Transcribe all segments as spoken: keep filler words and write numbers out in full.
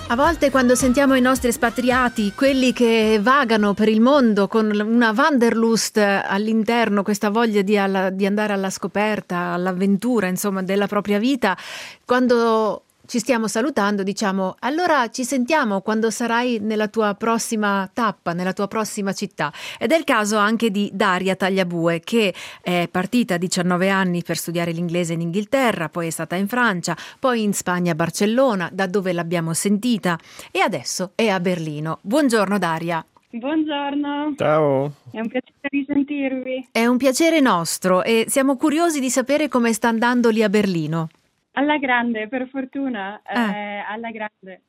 A volte quando sentiamo i nostri espatriati, quelli che vagano per il mondo con una Wanderlust all'interno, questa voglia di, alla, di andare alla scoperta, all'avventura, insomma, della propria vita, quando ci stiamo salutando diciamo allora ci sentiamo quando sarai nella tua prossima tappa, nella tua prossima città. Ed è il caso anche di Daria Tagliabue, che è partita a diciannove anni per studiare l'inglese in Inghilterra, poi è stata in Francia, poi in Spagna a Barcellona, da dove l'abbiamo sentita, e adesso è a Berlino. Buongiorno Daria. Buongiorno. Ciao. È un piacere di sentirvi. È un piacere nostro e siamo curiosi di sapere come sta andando lì a Berlino. Alla grande, per fortuna, Ah. eh, alla grande.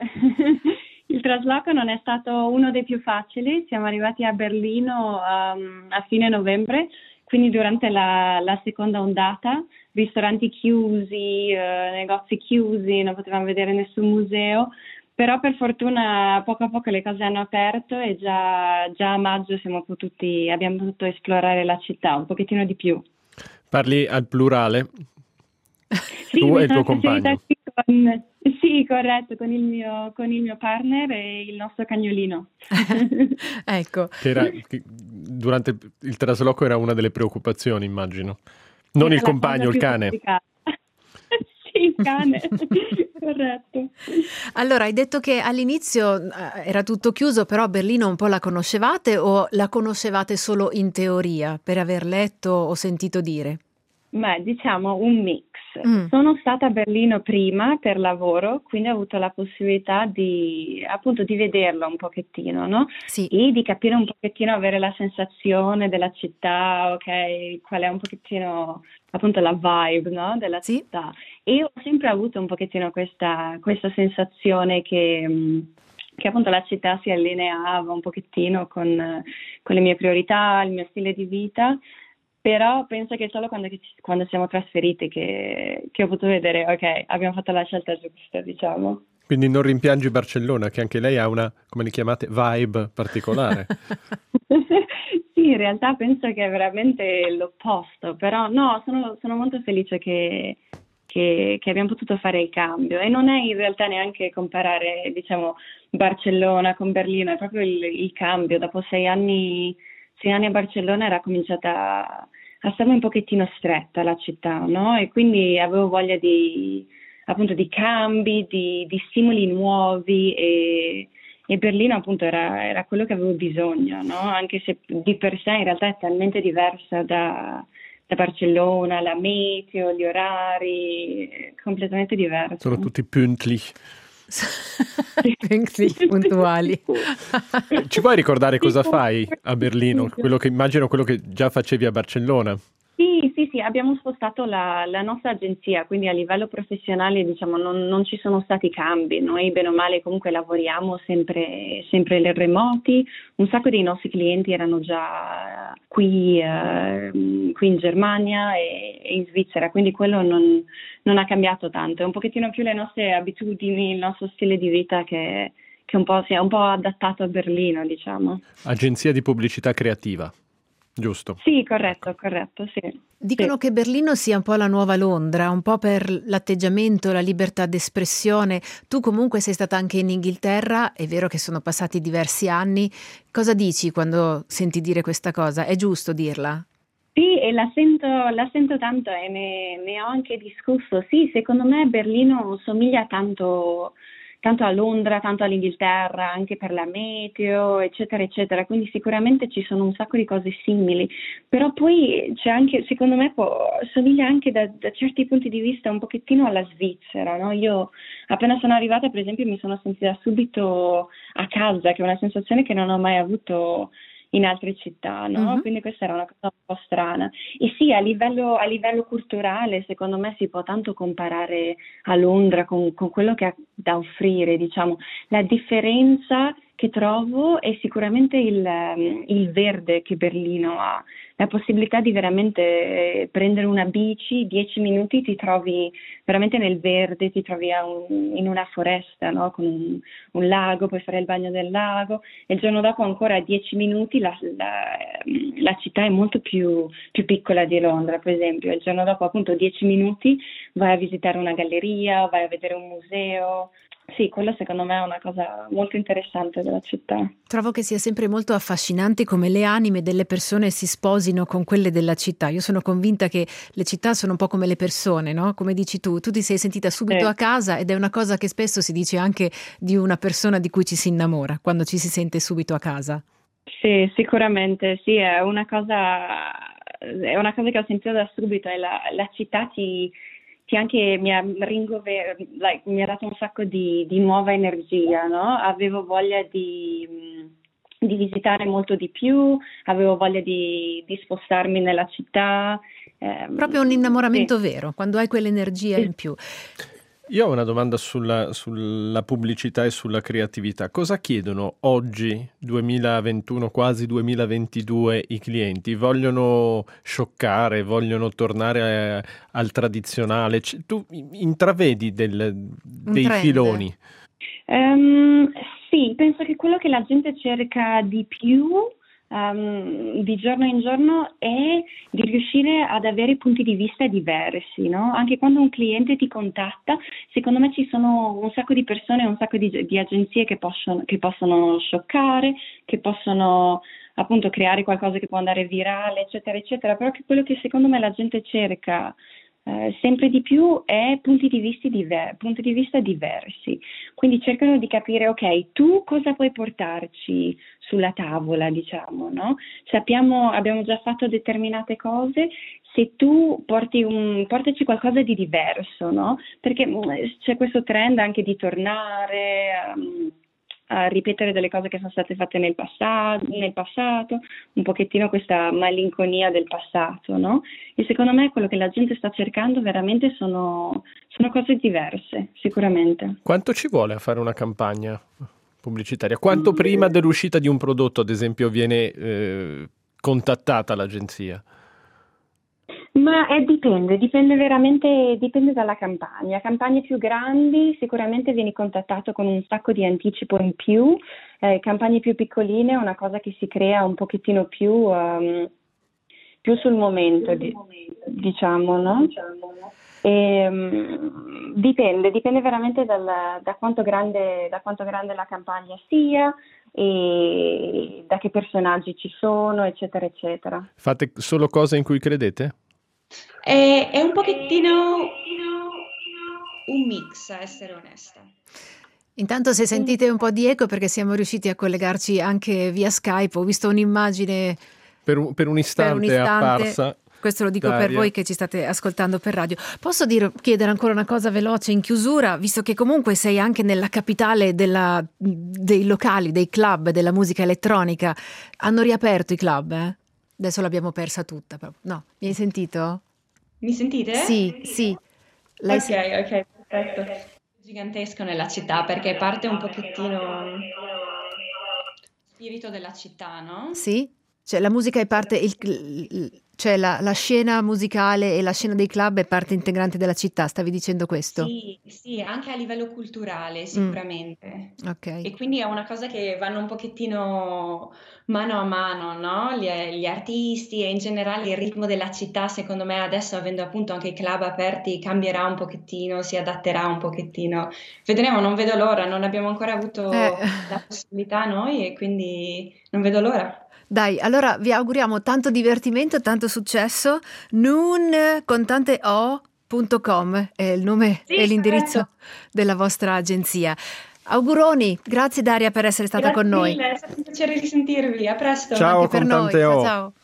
Il trasloco non è stato uno dei più facili, siamo arrivati a Berlino um, a fine novembre, quindi durante la, la seconda ondata, ristoranti chiusi, eh, negozi chiusi, non potevamo vedere nessun museo, però per fortuna a poco a poco le cose hanno aperto e già, già a maggio siamo potuti, abbiamo potuto esplorare la città un pochettino di più. Parli al plurale? Sì, Tu mi e il tuo sono trasferita compagno? qui con, sì, corretto, con il mio, con il mio partner e il nostro cagnolino. Ecco. Che era, che durante il trasloco era una delle preoccupazioni, immagino. Non Era il la compagno, cosa il più cane. complicata. Sì, il cane, corretto. Allora, hai detto che all'inizio eh, era tutto chiuso, però Berlino un po' la conoscevate o la conoscevate solo in teoria, per aver letto o sentito dire? Ma diciamo un mix. Mm. Sono stata a Berlino prima per lavoro, quindi ho avuto la possibilità di appunto di vederlo un pochettino, no? Sì. E di capire un pochettino, avere la sensazione della città, ok, qual è un pochettino appunto la vibe, no? Della Sì. città. E io ho sempre avuto un pochettino questa, questa sensazione che, mh, che appunto la città si allineava un pochettino con, con le mie priorità, il mio stile di vita. Però penso che solo quando, quando siamo trasferiti che, che ho potuto vedere, ok, abbiamo fatto la scelta giusta, diciamo. Quindi non rimpiangi Barcellona, che anche lei ha una, come li chiamate, vibe particolare. Sì, in realtà penso che è veramente l'opposto, però no, sono, sono molto felice che, che, che abbiamo potuto fare il cambio e non è in realtà neanche comparare, diciamo, Barcellona con Berlino, è proprio il, il cambio. Dopo sei anni... sei anni a Barcellona era cominciata a stare un pochettino stretta la città, no? E quindi avevo voglia di, appunto, di cambi, di, di stimoli nuovi e, e Berlino appunto era, era quello che avevo bisogno, no? Anche se di per sé in realtà è talmente diversa da, da Barcellona, la meteo, gli orari, è completamente diversa. Sono tutti pünktlich. Pünktlich, puntuali. Ci puoi ricordare cosa fai a Berlino? Quello che immagino quello che già facevi a Barcellona. Sì, sì, sì, abbiamo spostato la, la nostra agenzia, quindi a livello professionale diciamo non, non ci sono stati cambi, noi bene o male comunque lavoriamo sempre, sempre nei remoti, un sacco dei nostri clienti erano già qui, eh, qui in Germania e, e in Svizzera, quindi quello non, non ha cambiato tanto, è un pochettino più le nostre abitudini, il nostro stile di vita che, che un po' si è un po' adattato a Berlino, diciamo. Agenzia di pubblicità creativa. Giusto. Sì, corretto, corretto, sì. Dicono sì. che Berlino sia un po' la nuova Londra, un po' per l'atteggiamento, la libertà d'espressione. Tu comunque sei stata anche in Inghilterra, è vero che sono passati diversi anni. Cosa dici quando senti dire questa cosa? È giusto dirla? Sì, e la sento, la sento tanto e ne, ne ho anche discusso. Sì, secondo me Berlino somiglia tanto... tanto a Londra, tanto all'Inghilterra, anche per la meteo, eccetera, eccetera. Quindi sicuramente ci sono un sacco di cose simili. Però poi c'è anche, secondo me, può, somiglia anche da, da certi punti di vista un pochettino alla Svizzera, no? Io appena sono arrivata, per esempio, mi sono sentita subito a casa, che è una sensazione che non ho mai avuto in altre città, no? Mm-hmm. Quindi questa era una cosa un po' strana. E sì, a livello, a livello culturale, secondo me si può tanto comparare a Londra con, con quello che ha da offrire, diciamo. La differenza che trovo è sicuramente il, il verde che Berlino ha. la possibilità di veramente prendere una bici, dieci minuti ti trovi veramente nel verde, ti trovi a un, in una foresta, no? Con un, un lago, puoi fare il bagno del lago, e il giorno dopo ancora dieci minuti la, la, la città è molto più, più piccola di Londra, per esempio, e il giorno dopo appunto dieci minuti vai a visitare una galleria, vai a vedere un museo. Sì, quello secondo me è una cosa molto interessante della città. Trovo che sia sempre molto affascinante come le anime delle persone si sposino con quelle della città. Io sono convinta che le città sono un po' come le persone, no? Come dici tu, tu ti sei sentita subito Sì. a casa, ed è una cosa che spesso si dice anche di una persona di cui ci si innamora, quando ci si sente subito a casa. Sì, sicuramente, sì, è una cosa, è una cosa che ho sentito da subito, e la, la città ti... che anche mi ha, ringove- like, mi ha dato un sacco di, di nuova energia, no? Avevo voglia di, di visitare molto di più, avevo voglia di, di spostarmi nella città. Ehm, Proprio un innamoramento sì. vero, quando hai quell'energia in più. Io ho una domanda sulla, sulla pubblicità e sulla creatività. Cosa chiedono oggi, duemilaventuno, quasi duemilaventidue, i clienti? Vogliono scioccare, vogliono tornare a- al tradizionale? C- tu intravedi del- dei trend. filoni? Ehm, sì, penso che quello che la gente cerca di più ehm, di giorno in giorno è di riuscire ad avere punti di vista diversi, no? Anche quando un cliente ti contatta, secondo me ci sono un sacco di persone, un sacco di, di agenzie che possono, che possono scioccare, che possono appunto creare qualcosa che può andare virale, eccetera, eccetera, però che quello che secondo me la gente cerca Eh, sempre di più è punti di vista, diver- punti di vista diversi. Quindi cercano di capire, ok, tu cosa puoi portarci sulla tavola, diciamo, no? Sappiamo, abbiamo già fatto determinate cose, se tu porti un, portaci qualcosa di diverso, no? Perché mh, c'è questo trend anche di tornare um, a ripetere delle cose che sono state fatte nel passato, nel passato, un pochettino questa malinconia del passato, no? E secondo me quello che la gente sta cercando veramente sono, sono cose diverse, sicuramente. Quanto ci vuole a fare una campagna pubblicitaria? Quanto prima dell'uscita di un prodotto, ad esempio, viene eh, contattata l'agenzia? Ma eh, dipende, dipende veramente, dipende dalla campagna. Campagne più grandi sicuramente vieni contattato con un sacco di anticipo in più, eh, campagne più piccoline è una cosa che si crea un pochettino più, um, più sul momento, di, diciamo, no? E, um, dipende, dipende veramente dal, da quanto grande, da quanto grande la campagna sia e da che personaggi ci sono, eccetera, eccetera. Fate solo cose in cui credete? È, è un pochettino un mix, a essere onesta. Intanto se sentite un po' di eco perché siamo riusciti a collegarci anche via Skype, ho visto un'immagine Per un, per un istante, per un istante. è apparsa. Questo lo dico per Daria. voi che ci state ascoltando per radio. Posso dire, chiedere ancora una cosa veloce in chiusura, visto che comunque sei anche nella capitale della, dei locali, dei club, della musica elettronica. Hanno riaperto i club, eh? Adesso l'abbiamo persa tutta. Però. No, mi hai sentito? Mi sentite? Sì, sì. L'hai Ok, sen- ok, perfetto. È gigantesco nella città perché parte un pochettino spirito della città, no? Sì? Cioè la musica è parte, il, il- cioè la, la scena musicale e la scena dei club è parte integrante della città, stavi dicendo questo? Sì, sì, anche a livello culturale sicuramente. Ok. E quindi è una cosa che vanno un pochettino mano a mano, no? Gli, gli artisti e in generale il ritmo della città, secondo me adesso avendo appunto anche i club aperti cambierà un pochettino, si adatterà un pochettino. Vedremo, non vedo l'ora, non abbiamo ancora avuto Eh. la possibilità noi e quindi non vedo l'ora. Dai, allora vi auguriamo tanto divertimento, tanto successo. Noon con tante O punto com è il nome Sì, e l'indirizzo corretto. della vostra agenzia. Auguroni, grazie Daria per essere stata Grazie con noi. mille, è stato un piacere risentirvi, a presto. Ciao. Anche per con noi. tante Ciao O. ciao.